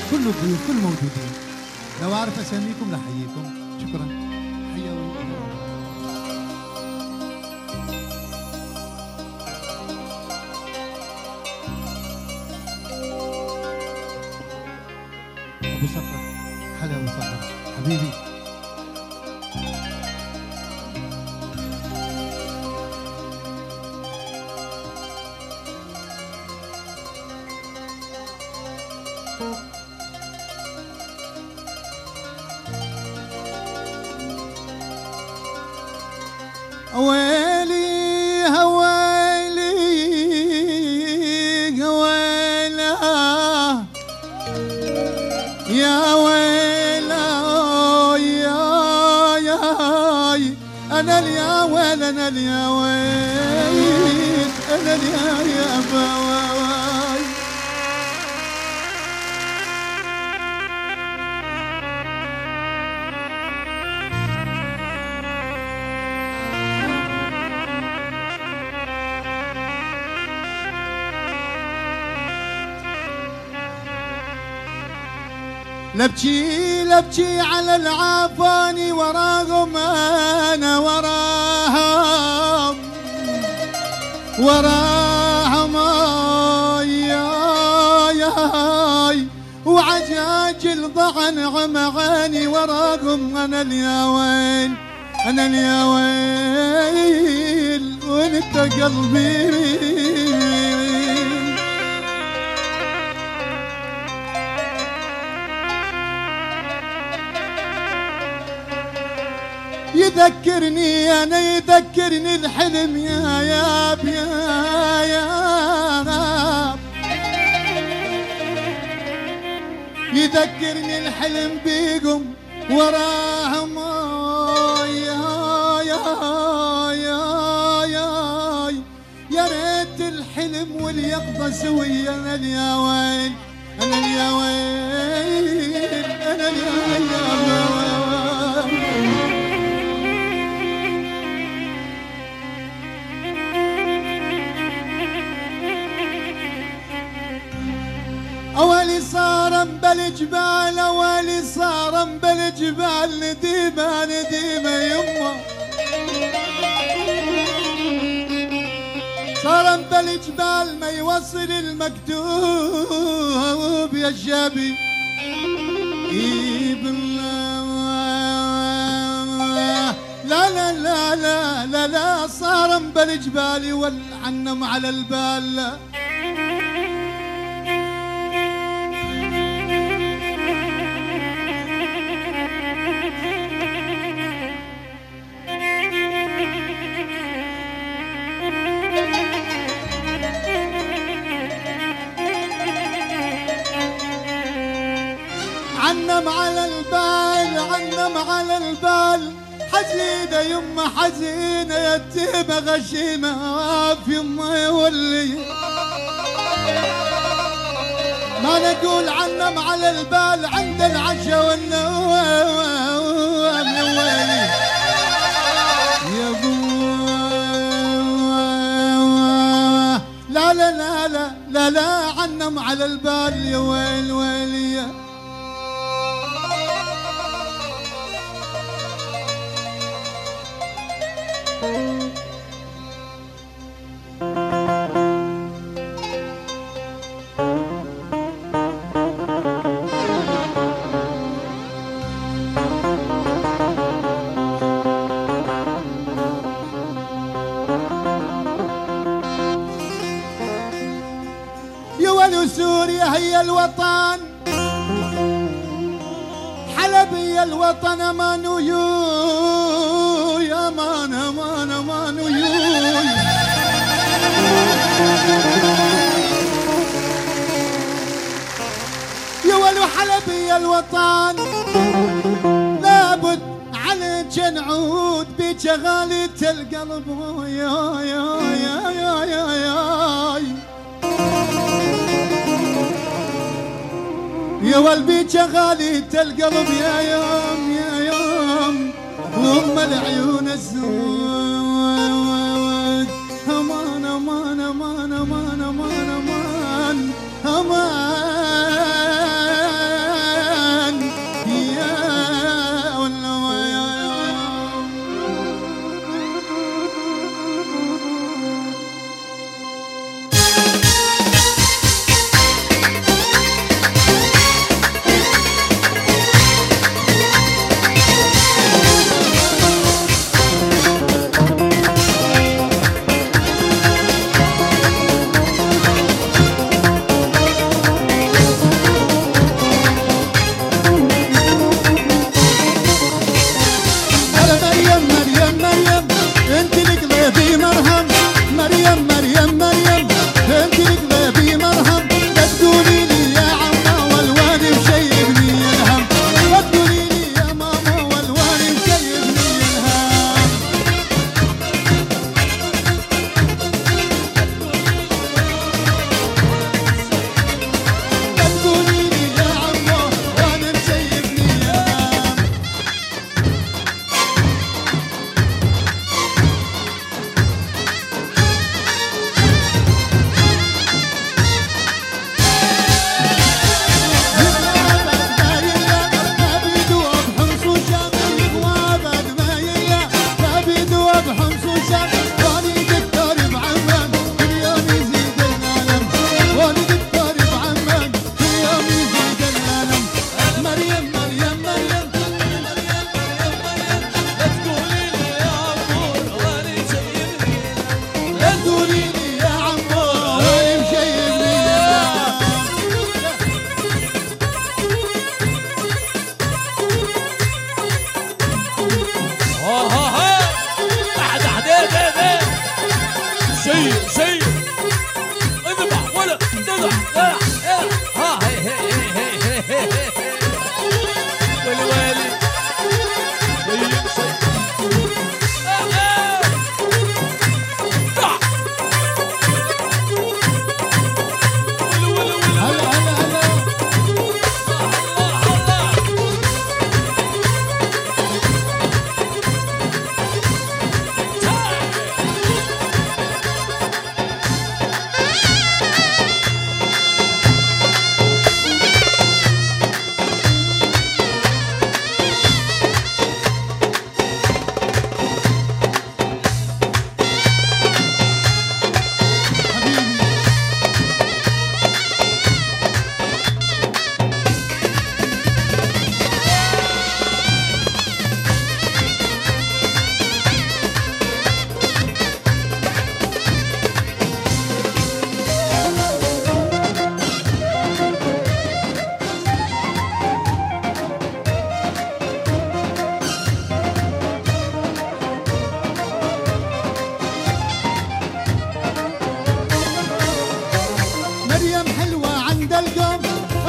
كل الضيوف كل الموجودين. لو أعرف أساميكم لأحييكم. شكرا. حيوا أبو صخر. هلا أبو صخر حبيبي. ويلي هويلي هويلا يا ويلا يا انا اليا ويل انا اليا ويل انا اليا يا بواي. لبكي لبكي على العافاني وراهم انا وراهم ياي وعجاج الضعن عمعاني وراهم انا اليا ويل انا اليا ويل وانت قلبي. يذكرني أنا يذكرني الحلم يا ياب يذكرني الحلم بيكم وراهم يا ريت الحلم واليقظة سويا. أنا اليا ويل أنا اليا ويل أنا اليا ويل. أولي صار بالجبال أولي صار بالجبال نديمة نديمة يمه صار بالجبال ما يوصل المكتوب يا الشابي لا لا لا لا لا لا صار بالجبال والعنم على البال. عنم على البال عنم على البال حزينة يمه حزينة يتيمة غشيمة في يمه يولي ما نقول عنم على البال عند العشا والنوام الويلي يا لا لا لا لا لا لا عنم على البال يا ويل ويلي. يا ولو سوريا هي الوطن حلب هي الوطن امان ويوي امان امان امان ويوي يا ولو حلب هي الوطن لابد عليك نعود بيك غالية القلب يا يا يا يا يا يا والبيك غالية القلب يا يوم يا يوم وام العيون الزود امان امان امان امان امان امان امان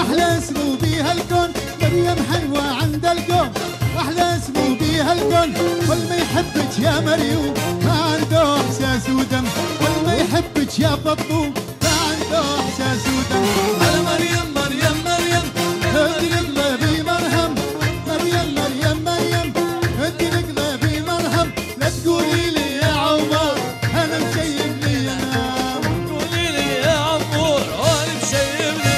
أحلى اسمه بيها الكون مريم حلوة عند القوم، أحلى اسمه بيها الكون، والما يحبك يا مريم ما عنده إحساس ودم، والما يحبك يا بطوم ما عنده إحساس ودم. على مريم مريم مريم ادي قلبي مرهم، مريم مريم مريم ادي قلبي مرهم، لا تقولي لي يا عمر أنا مشيب لي أنام. قولي لي يا عمور وانا مشيبني.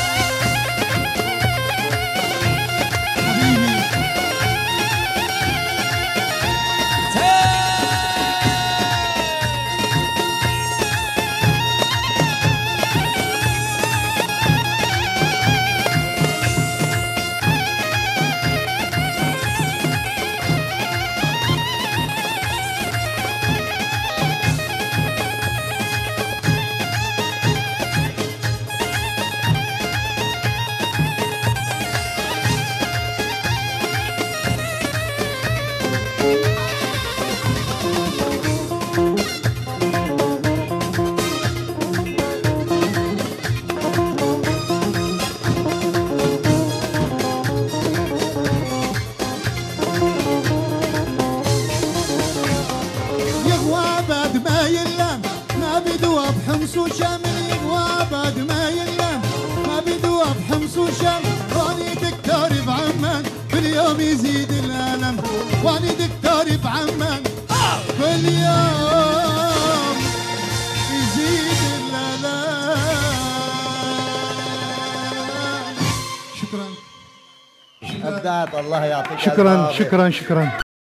بحمص وشامل يغوى بعد ما ينام، ما بدوا بحمص وشام، واني دكتور بعمان كل يوم يزيد الألم، واني دكتور بعمان كل يوم يزيد الألم. شكرا أبدعت، الله يعطيك شكرا شكرا شكرا.